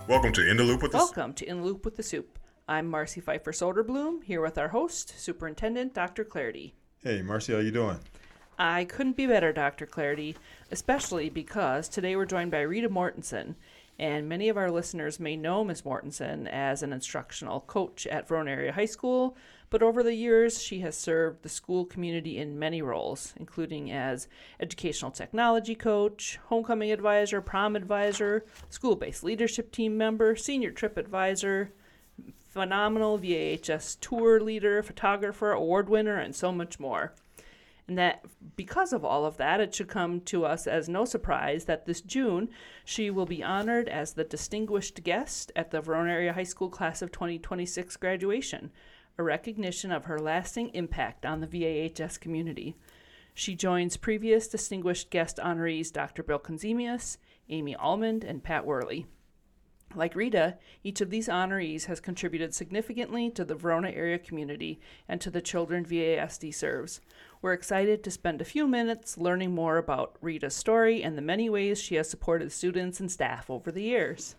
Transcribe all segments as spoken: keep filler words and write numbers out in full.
Welcome to In the Loop with the Welcome to In the Loop with the Soup. I'm Marcy Pfeiffer Soderblom, here with our host, Superintendent Doctor Clarity. Hey, Marcy, how you doing? I couldn't be better, Doctor Clarity, especially because today we're joined by Rita Mortensen, and many of our listeners may know Miz Mortensen as an instructional coach at Verona Area High School, but over the years she has served the school community in many roles, including as educational technology coach, homecoming advisor, prom advisor, school-based leadership team member, senior trip advisor, phenomenal V A H S tour leader, photographer, award winner, and so much more. And that because of all of that, it should come to us as no surprise that this June she will be honored as the distinguished guest at the Verona Area High School Class of twenty twenty-six graduation, a recognition of her lasting impact on the V A H S community. She joins previous distinguished guest honorees Doctor Bill Konzemius, Amy Almond, and Pat Worley. Like Rita, each of these honorees has contributed significantly to the Verona area community and to the children V A S D serves. We're excited to spend a few minutes learning more about Rita's story and the many ways she has supported students and staff over the years.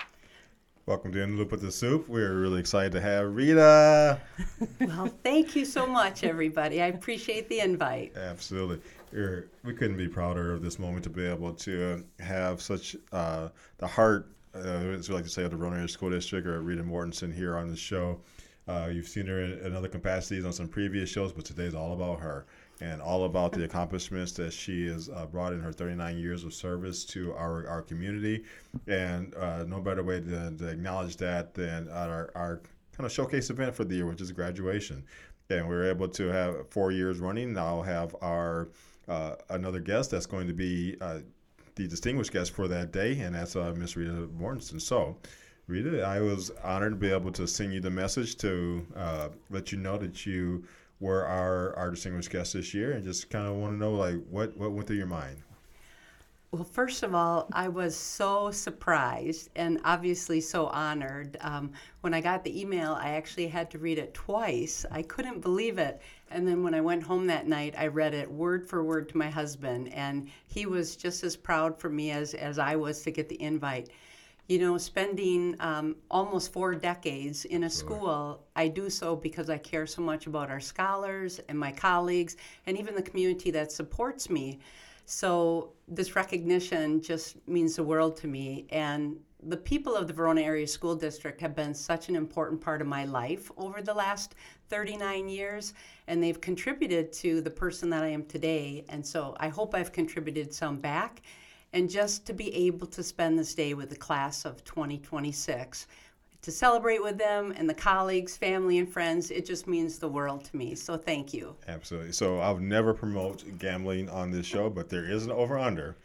Welcome to In the Loop with the Soup. We're really excited to have Rita. Well, thank you so much, everybody. I appreciate the invite. Absolutely. We're, we couldn't be prouder of this moment to be able to have such uh, the heart, uh, as we like to say, of the Verona Area School District, or Rita Mortensen here on the show. Uh, you've seen her in, in other capacities on some previous shows, but today's all about her and all about the accomplishments that she has uh, brought in her thirty-nine years of service to our, our community. And uh, no better way to, to acknowledge that than at our, our kind of showcase event for the year, which is graduation. And we were able to have four years running. Now have our uh, another guest that's going to be uh, the distinguished guest for that day, and that's uh, Miss Rita Mortensen. So, Rita, I was honored to be able to send you the message to uh, let you know that you were our, our distinguished guest this year, and just kind of want to know, like, what, what went through your mind? Well, first of all, I was so surprised and obviously so honored. Um, when I got the email, I actually had to read it twice. I couldn't believe it. And then when I went home that night, I read it word for word to my husband, and he was just as proud for me as, as I was to get the invite. You know, spending um, almost four decades in a school, I do so because I care so much about our scholars and my colleagues and even the community that supports me. So this recognition just means the world to me. And the people of the Verona Area School District have been such an important part of my life over the last thirty-nine years, and they've contributed to the person that I am today. And so I hope I've contributed some back. And just to be able to spend this day with the class of twenty twenty-six, to celebrate with them and the colleagues, family, and friends, it just means the world to me. So thank you. Absolutely. So I'll never promote gambling on this show, but there is an over-under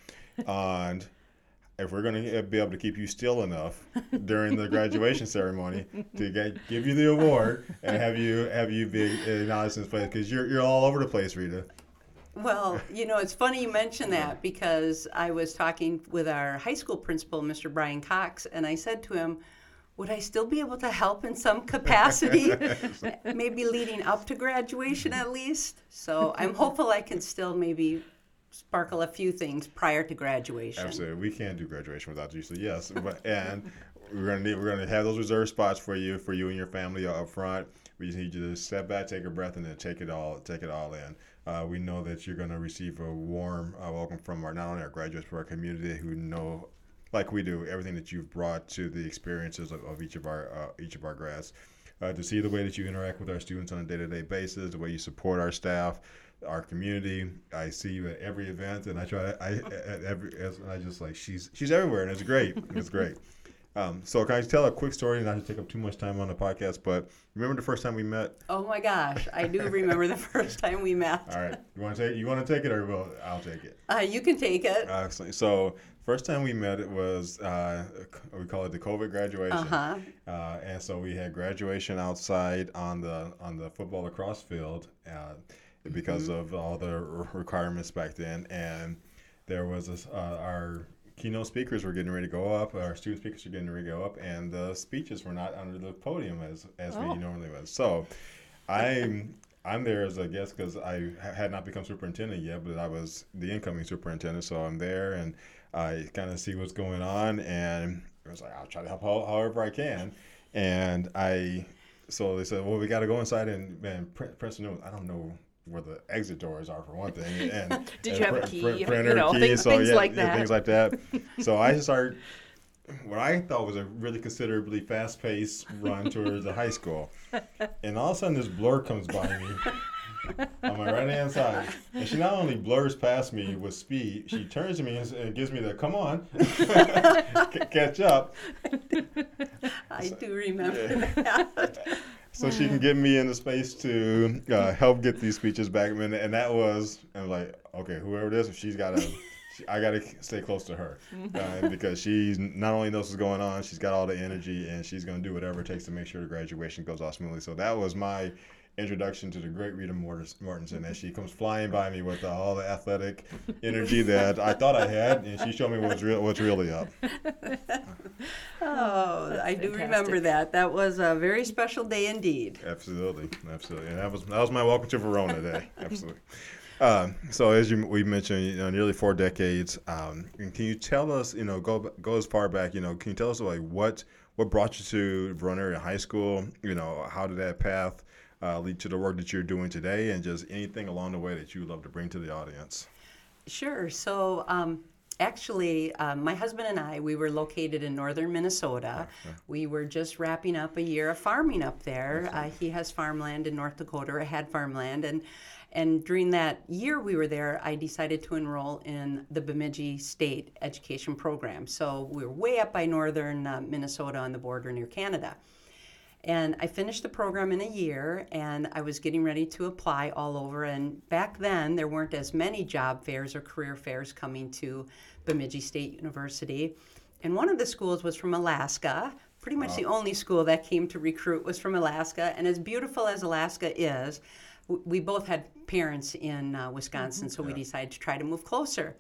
on if we're going to be able to keep you still enough during the graduation ceremony to get, give you the award and have you have you be acknowledged in this place, because you're you're all over the place, Rita. Well, you know, it's funny you mention that, because I was talking with our high school principal, Mister Brian Cox, and I said to him, would I still be able to help in some capacity, maybe leading up to graduation at least? So I'm hopeful I can still maybe sparkle a few things prior to graduation. Absolutely. We can't do graduation without you, so yes. But, and we're going to need, we're going to have those reserved spots for you, for you and your family up front. We just need you to step back, take a breath, and then take it all, take it all in. Uh, we know that you're going to receive a warm uh, welcome from our not only our graduates but our community, who know, like we do, everything that you've brought to the experiences of, of each of our uh, each of our grads. Uh, to see the way that you interact with our students on a day-to-day basis, the way you support our staff, our community. I see you at every event, and I try. I at every. And I just like she's she's everywhere, and it's great. It's great. Um, so can I tell a quick story, not to take up too much time on the podcast, but remember the first time we met? Oh my gosh, I do remember the first time we met. All right, you want to take you want to take it, or well, I'll take it. Uh, you can take it. Excellent. So first time we met, it was uh, we call it the COVID graduation. Uh-huh. Uh, and so we had graduation outside on the on the football lacrosse field uh, because mm-hmm. of all the requirements back then, and there was this, uh, our keynote speakers were getting ready to go up, our student speakers were getting ready to go up, and the speeches were not under the podium as as oh. we normally was. So I'm I'm there as a guest because I had not become superintendent yet, but I was the incoming superintendent. So I'm there, and I kind of see what's going on, and I was like, I'll try to help how, however I can. And I, so they said, well, we got to go inside and, man, print, print some notes. I don't know where the exit doors are for one thing. And Did and you have pr- a key? pr- You printer, know, key, things- so things yeah, like yeah, that. things like that. So I started what I thought was a really considerably fast-paced run towards the high school. And all of a sudden, this blur comes by me on my right-hand side. And she not only blurs past me with speed, she turns to me and, and gives me the, come on, C- catch up. I do remember that. So she can get me in the space to uh, help get these speeches back. And, and that was, I was like, okay, whoever it is, she's got to, she, I got to stay close to her. Uh, because she not only knows what's going on, she's got all the energy, and she's going to do whatever it takes to make sure the graduation goes off smoothly. So that was my introduction to the great Rita Mortis- Mortensen, as she comes flying by me with uh, all the athletic energy that I thought I had, and she showed me what's real, what's really up. Oh, That's I do fantastic. remember that. That was a very special day indeed. Absolutely, absolutely, and that was that was my welcome to Verona day. Absolutely. Um, so as you we mentioned, you know, nearly four decades. Um, and can you tell us, you know, go go as far back, you know, can you tell us like what what brought you to Verona Area High School? You know, how did that path uh, lead to the work that you're doing today, and just anything along the way that you would love to bring to the audience? Sure. So, um, actually, um, my husband and I, we were located in northern Minnesota. We were just wrapping up a year of farming up there. Uh, he has farmland in North Dakota, or had farmland, and and during that year we were there, I decided to enroll in the Bemidji State Education Program. So we were way up by northern uh, Minnesota on the border near Canada. And I finished the program in a year, and I was getting ready to apply all over. And back then, there weren't as many job fairs or career fairs coming to Bemidji State University. And one of the schools was from Alaska. Pretty much the only school that came to recruit was from Alaska. And as beautiful as Alaska is, w- we both had parents in uh, Wisconsin, so we decided to try to move closer.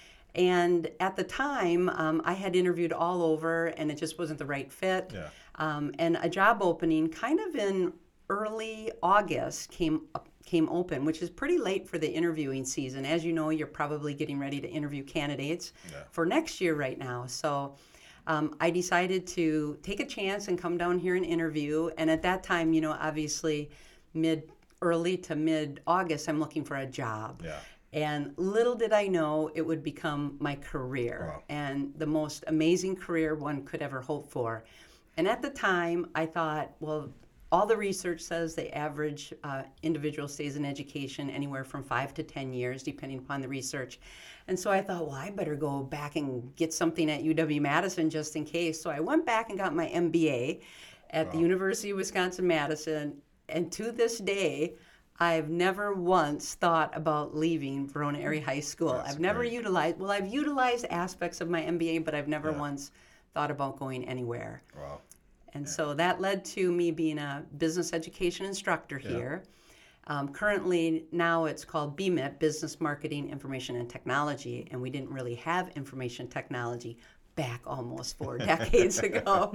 And at the time, um, I had interviewed all over, and it just wasn't the right fit. Yeah. Um, and a job opening, kind of in early August, came up, came open, which is pretty late for the interviewing season. As you know, you're probably getting ready to interview candidates Yeah. for next year right now. So um, I decided to take a chance and come down here and interview. And at that time, you know, obviously, mid early to mid August, I'm looking for a job. Yeah. And little did I know it would become my career, Wow. and the most amazing career one could ever hope for. And at the time, I thought, well, all the research says the average uh, individual stays in education anywhere from five to ten years, depending upon the research. And so I thought, well, I better go back and get something at U W-Madison just in case. So I went back and got my M B A at the Wow. University of Wisconsin-Madison. And to this day, I've never once thought about leaving Verona Area High School. That's I've never great. utilized, well, I've utilized aspects of my M B A, but I've never Yeah. once thought about going anywhere. Wow. And so that led to me being a business education instructor Yeah. here. Um, currently, now it's called B M I T, Business Marketing, Information, and Technology, and we didn't really have information technology back almost four decades ago.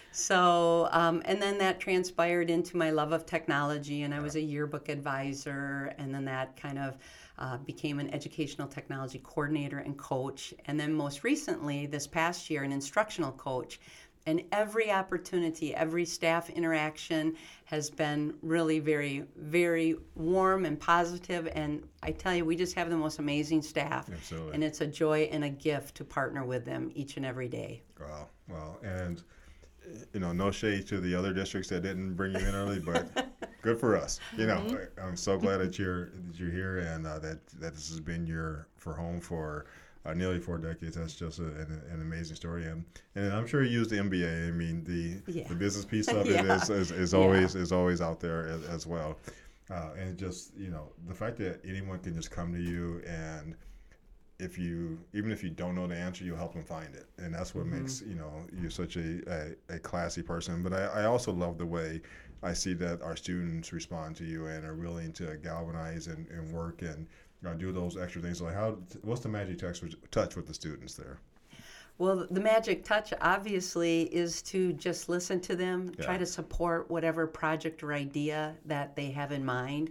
So, um, and then that transpired into my love of technology, and I was a yearbook advisor, and then that kind of uh, became an educational technology coordinator and coach, and then most recently, this past year, an instructional coach. And every opportunity, every staff interaction has been really very, very warm and positive. And I tell you, we just have the most amazing staff. Absolutely. And it's a joy and a gift to partner with them each and every day. Wow. Wow. And you know, no shade to the other districts that didn't bring you in early, but good for us. You know, I- I'm so glad that you're that you're here, and uh, that that this has been your for home for uh, nearly four decades. That's just a, an, an amazing story, and and I'm sure you used the M B A. I mean, the Yeah. the business piece of it Yeah. is, is, is Yeah. always is always out there as, as well, uh, and just you know the fact that anyone can just come to you, and if you even if you don't know the answer, you'll help them find it, and that's what Mm-hmm. makes you know you such a, a, a classy person. But I, I also love the way I see that our students respond to you and are willing to galvanize and, and work and uh, do those extra things. Like how what's the magic touch with, touch with the students there? Well, the magic touch obviously is to just listen to them, Yeah. try to support whatever project or idea that they have in mind.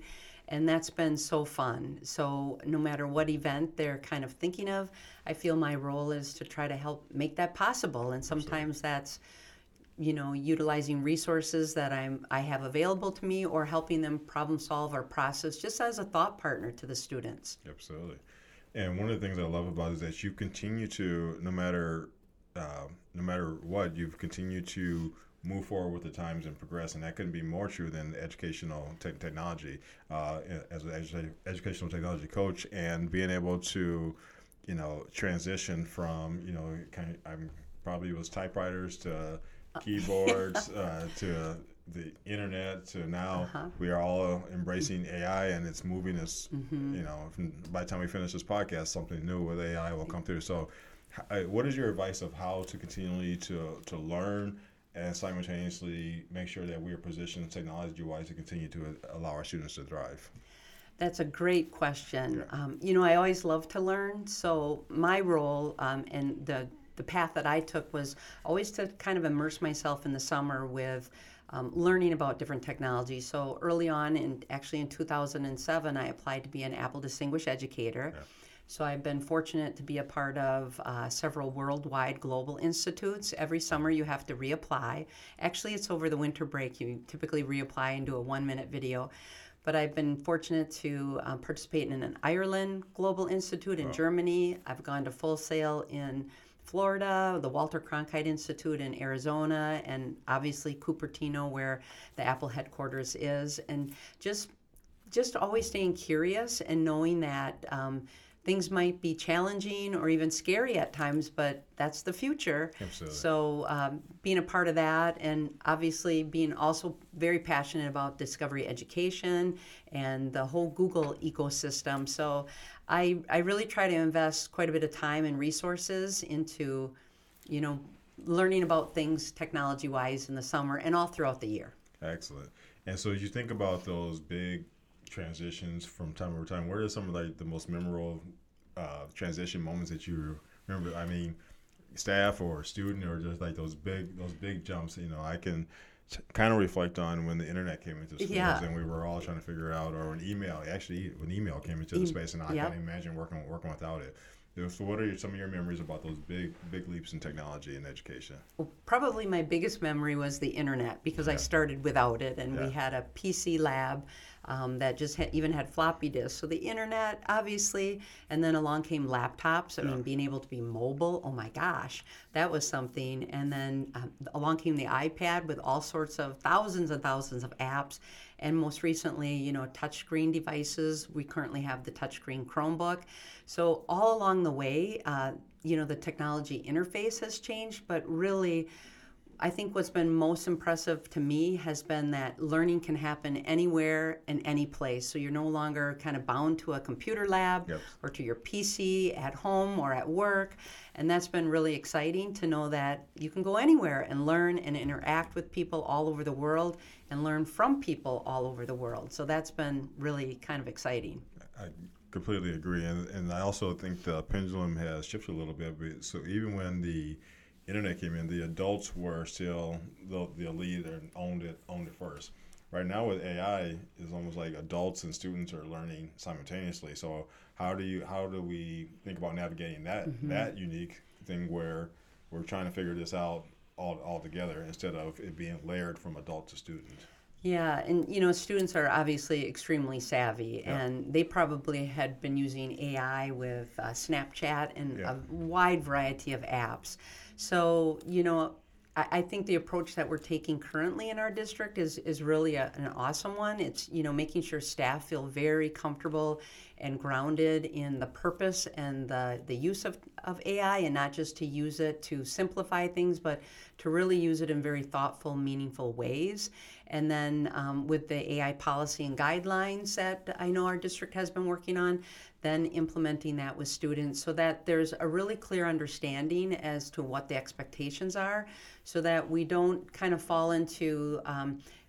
And that's been so fun. So no matter what event they're kind of thinking of, I feel my role is to try to help make that possible. And sometimes that's, you know, utilizing resources that I'm I have available to me, or helping them problem solve or process just as a thought partner to the students. Absolutely. And one of the things I love about it is that you continue to, no matter uh, no matter what, you've continued to move forward with the times and progress, and that couldn't be more true than educational te- technology uh, as an edu- educational technology coach, and being able to, you know, transition from, you know, kind of, I'm probably was typewriters to keyboards uh, to the internet to now Uh-huh. we are all embracing A I, and it's moving us. Mm-hmm. You know, from, by the time we finish this podcast, something new with A I will come through. So, h- what is your advice of how to continually to to learn and simultaneously make sure that we are positioned technology-wise to continue to allow our students to thrive? That's a great question. Yeah. Um, you know, I always love to learn. So my role um, and the the path that I took was always to kind of immerse myself in the summer with um, learning about different technologies. So early on, and actually in two thousand seven, I applied to be an Apple Distinguished Educator. Yeah. So I've been fortunate to be a part of uh, several worldwide global institutes. Every summer you have to reapply. Actually, it's over the winter break. You typically reapply and do a one-minute video. But I've been fortunate to um, participate in an Ireland Global Institute in Wow. Germany. I've gone to Full Sail in Florida, the Walter Cronkite Institute in Arizona, and obviously Cupertino, where the Apple headquarters is. And just just always staying curious and knowing that um, things might be challenging or even scary at times, but that's the future. Absolutely. So um, being a part of that, and obviously being also very passionate about discovery education and the whole Google ecosystem. So I, I really try to invest quite a bit of time and resources into, you know, learning about things technology-wise in the summer and all throughout the year. Excellent. And so you think about those big transitions from time over time. What are some of like the most memorable uh, transition moments that you remember? I mean, staff or student, or just like those big those big jumps. You know, I can t- kind of reflect on when the internet came into schools, Yeah. and we were all trying to figure out, or when email actually when email came into the E- space, and I yep. can't imagine working working without it. So, what are your, some of your memories about those big big leaps in technology and education? Well, probably my biggest memory was the internet, because I Yeah. started without it, and Yeah. we had a P C lab um, that just had, even had floppy disks. So the internet, obviously, and then along came laptops. I Yeah. mean, being able to be mobile, oh my gosh, that was something. And then um, along came the iPad with all sorts of thousands and thousands of apps. And most recently, you know, touchscreen devices. We currently have the touchscreen Chromebook. So all along the way, uh, you know, the technology interface has changed, but really, I think what's been most impressive to me has been that learning can happen anywhere and any place. So you're no longer kind of bound to a computer lab Yep. or to your P C at home or at work. And that's been really exciting to know that you can go anywhere and learn and interact with people all over the world and learn from people all over the world. So that's been really kind of exciting. I completely agree, and and I also think the pendulum has shifted a little bit. but- So even when the internet came in, the adults were still the, the elite and owned it owned it first. Right now with A I, it's almost like adults and students are learning simultaneously. So how do you how do we think about navigating that Mm-hmm. that unique thing where we're trying to figure this out all all together instead of it being layered from adult to student? Yeah, and you know, students are obviously extremely savvy, Yeah. and they probably had been using A I with uh, Snapchat and Yeah. a wide variety of apps. So, you know, I, I think the approach that we're taking currently in our district is is really a, an awesome one. It's, you know, making sure staff feel very comfortable and grounded in the purpose and the, the use of, of A I, and not just to use it to simplify things, but to really use it in very thoughtful, meaningful ways. And then um, with the A I policy and guidelines that I know our district has been working on, then implementing that with students so that there's a really clear understanding as to what the expectations are, so that we don't kind of fall into um,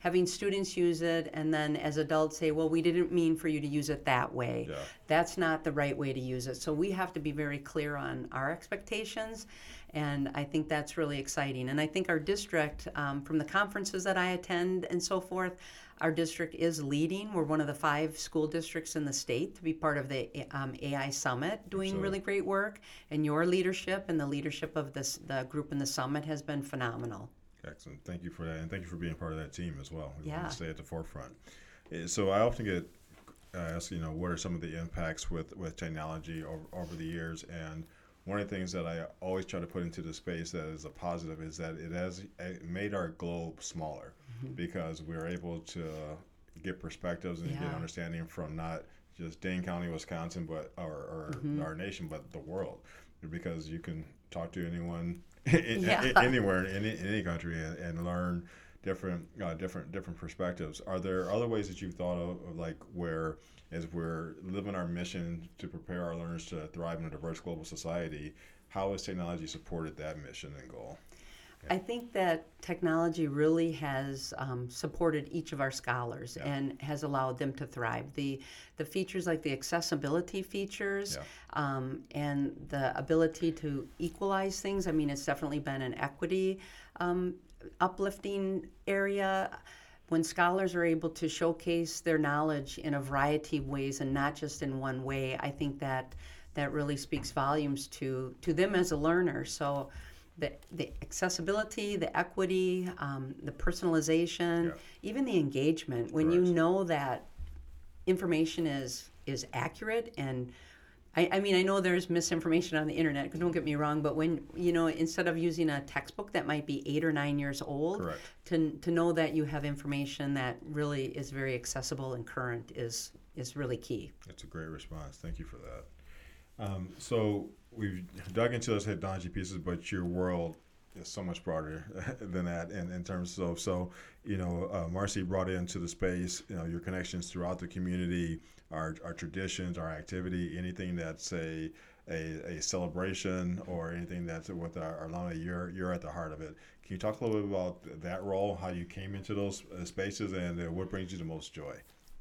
having students use it and then as adults say, well, we didn't mean for you to use it that way. Yeah. That's not the right way to use it. So we have to be very clear on our expectations, and I think that's really exciting. And I think our district, um, from the conferences that I attend and so forth, our district is leading. We're one of the five school districts in the state to be part of the um, A I Summit, doing Absolutely. really great work. And your leadership and the leadership of this, the group in the summit has been phenomenal. Excellent. Thank you for that, and thank you for being part of that team as well. We Yeah. want to stay at the forefront. Uh, So I often get uh, asked, you know, what are some of the impacts with, with technology over, over the years? And one of the things that I always try to put into the space that is a positive is that it has it made our globe smaller, mm-hmm. because we're able to get perspectives and Yeah. get understanding from not just Dane County, Wisconsin, but or, or Mm-hmm. our nation, but the world, because you can talk to anyone in, Yeah. in- anywhere in any, in any country and, and learn different uh, different different perspectives. Are there other ways that you've thought of, of like where as we're living our mission to prepare our learners to thrive in a diverse global society, how has technology supported that mission and goal? I think that technology really has um, supported each of our scholars Yeah. and has allowed them to thrive. The the features like the accessibility features Yeah. um, and the ability to equalize things. I mean, it's definitely been an equity um, uplifting area. When scholars are able to showcase their knowledge in a variety of ways and not just in one way, I think that that really speaks volumes to to them as a learner. So the the accessibility, the equity, um, the personalization, Yeah. even the engagement. When you Correct. know that information is is accurate, and I, I mean, I know there's misinformation on the internet. Don't get me wrong, but when you know, instead of using a textbook that might be eight or nine years old, Correct. to to know that you have information that really is very accessible and current is is really key. That's a great response. Thank you for that. Um, so we've dug into those technology pieces, but your world is so much broader than that in, in terms of, so, you know, uh, Marcy brought into the space, you know, your connections throughout the community, our, our traditions, our activity, anything that's a, a, a celebration or anything that's with our, our alumni, you're, you're at the heart of it. Can you talk a little bit about that role, how you came into those uh, spaces, and uh, what brings you the most joy?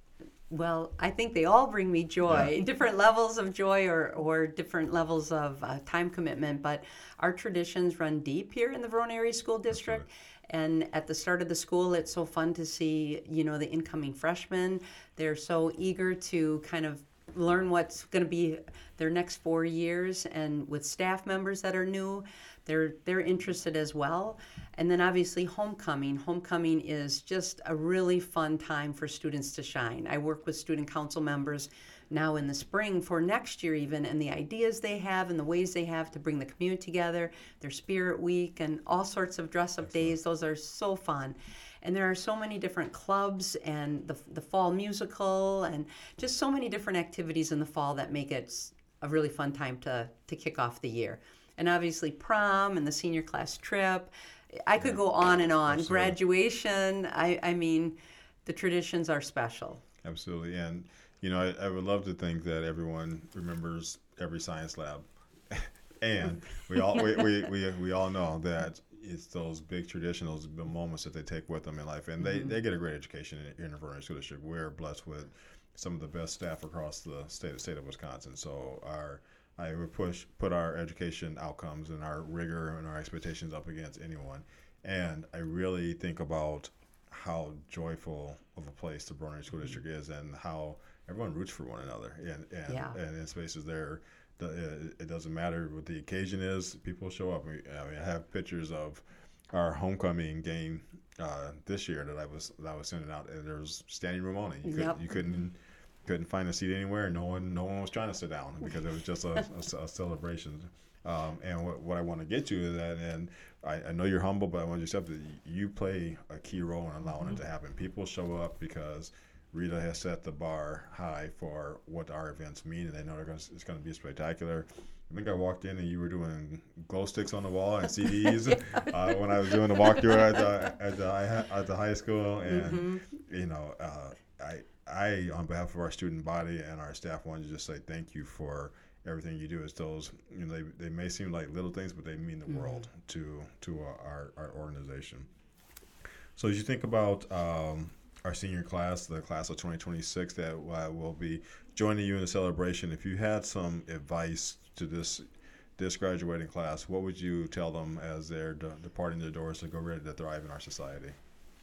Well, I think they all bring me joy, Yeah. different levels of joy or, or different levels of uh, time commitment. But our traditions run deep here in the Verona Area School District. And at the start of the school, it's so fun to see, you know, the incoming freshmen. They're so eager to kind of learn what's going to be their next four years. And with staff members that are new, they're they're interested as well. And then obviously homecoming. Homecoming is just a really fun time for students to shine. I work with student council members now in the spring for next year even, and the ideas they have and the ways they have to bring the community together, their spirit week and all sorts of dress-up days. Those are so fun. And there are so many different clubs and the, the fall musical and just so many different activities in the fall that make it a really fun time to, to kick off the year. And obviously prom and the senior class trip. I could go on and on. Absolutely. Graduation, I, I mean, the traditions are special. Absolutely. And, you know, I, I would love to think that everyone remembers every science lab. And we all we, we, we, we all know that it's those big traditions, those moments that they take with them in life. And they, Mm-hmm. they get a great education in, in the Verona School District. We're blessed with some of the best staff across the state, state of Wisconsin. So our I would push put our education outcomes and our rigor and our expectations up against anyone. And I really think about how joyful of a place the Verona School District is and how everyone roots for one another. And and, Yeah. and in spaces there, the, it doesn't matter what the occasion is, people show up. I mean, I have pictures of our homecoming game uh, this year that I was that I was sending out, and there was standing room only. You, could, Yep. you couldn't couldn't find a seat anywhere. No one no one was trying to sit down because it was just a, a, a celebration. Um, and what, what I want to get to is that, and I, I know you're humble, but I want you to accept that you play a key role in allowing mm-hmm. it to happen. People show up because Rita has set the bar high for what our events mean, and they know they're gonna, it's going to be spectacular. I think I walked in and you were doing glow sticks on the wall and C Ds uh, when I was doing the walkthrough at the, at the, at the high school. And, mm-hmm. you know, uh, I, I, on behalf of our student body and our staff, wanted to just say thank you for everything you do. Is those, you know, they, they may seem like little things, but they mean the mm-hmm. world to to our, our organization. So as you think about um, our senior class, the class of twenty twenty-six that uh, will be joining you in the celebration, if you had some advice to this this graduating class, what would you tell them as they're de- departing their doors to go ready to thrive in our society?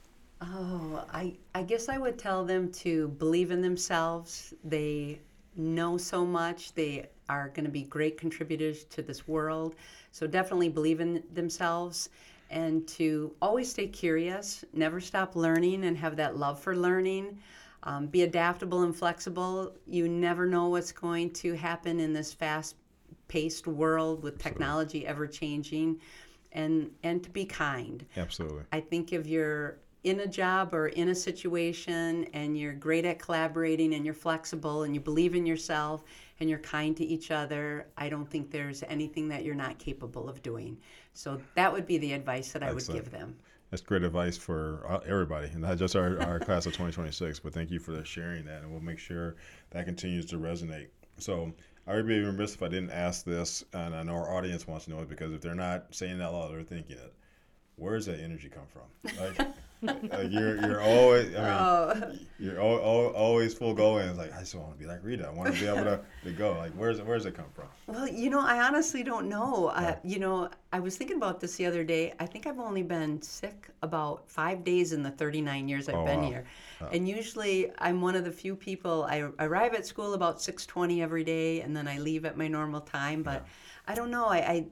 Oh, I, I guess I would tell them to believe in themselves. They know so much. They are going to be great contributors to this world. So definitely believe in themselves and to always stay curious, never stop learning and have that love for learning. Um, be adaptable and flexible. You never know what's going to happen in this fast-paced world with technology ever changing. And, and to be kind. Absolutely. I think if you're in a job or in a situation and you're great at collaborating and you're flexible and you believe in yourself and you're kind to each other, I don't think there's anything that you're not capable of doing. So that would be the advice that I would Excellent. give them. That's great advice for uh, everybody, and not just our, our class of twenty twenty-six, but thank you for sharing that, and we'll make sure that continues to resonate. So I would be remiss if I didn't ask this, and I know our audience wants to know it, because if they're not saying it out loud, they're thinking it. Where does that energy come from? Like, like you're you're always, I mean, Oh. you're al- al- always full going. It's like, I just want to be like Rita. I want to be able to, to go. Like, where's it, where's it come from? Well, you know, I honestly don't know. Uh, you know, I was thinking about this the other day. I think I've only been sick about five days in the thirty-nine years I've Oh, been wow. here. Wow. And usually I'm one of the few people, I arrive at school about six twenty every day, and then I leave at my normal time. But I don't know. I, I,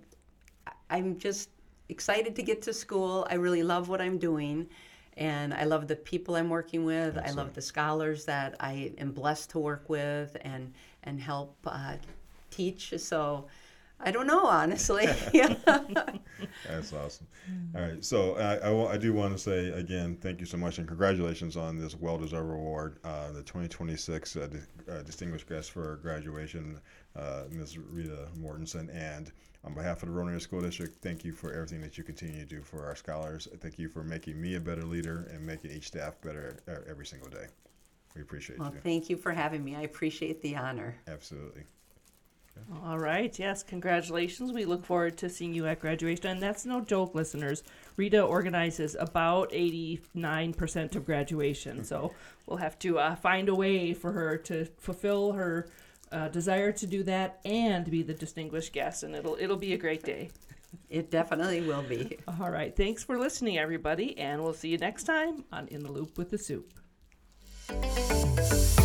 I'm just excited to get to school. I really love what I'm doing. And I love the people I'm working with. I love the scholars that I am blessed to work with and, and help uh, teach. So I don't know, honestly. Yeah. That's awesome. All right. So I, I, wa- I do want to say, again, thank you so much, and congratulations on this well-deserved award, uh, the twenty twenty-six uh, di- uh, Distinguished Guest for Graduation, uh, Miz Rita Mortensen. And on behalf of the Roanoke School District, thank you for everything that you continue to do for our scholars. Thank you for making me a better leader and making each staff better uh, every single day. We appreciate Well, you. thank you for having me. I appreciate the honor. Absolutely. All right. Yes. Congratulations. We look forward to seeing you at graduation. And that's no joke, listeners. Rita organizes about eighty-nine percent of graduation. So we'll have to uh, find a way for her to fulfill her uh, desire to do that and be the distinguished guest. And it'll it'll be a great day. It definitely will be. All right. Thanks for listening, everybody. And we'll see you next time on In the Loop with the Soup.